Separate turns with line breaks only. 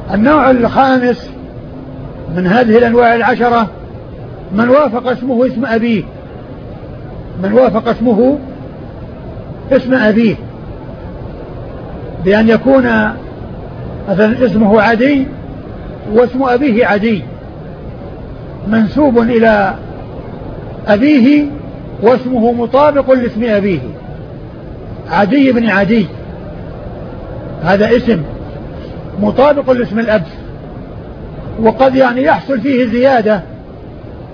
النوع الخامس من هذه الأنواع العشرة من وافق اسمه اسم أبيه، من وافق اسمه اسم أبيه، بأن يكون مثلا اسمه عدي واسم أبيه عدي، منسوب إلى أبيه واسمه مطابق لاسم أبيه، عدي بن عدي، هذا اسم مطابق لاسم الأب. وقد يعني يحصل فيه زيادة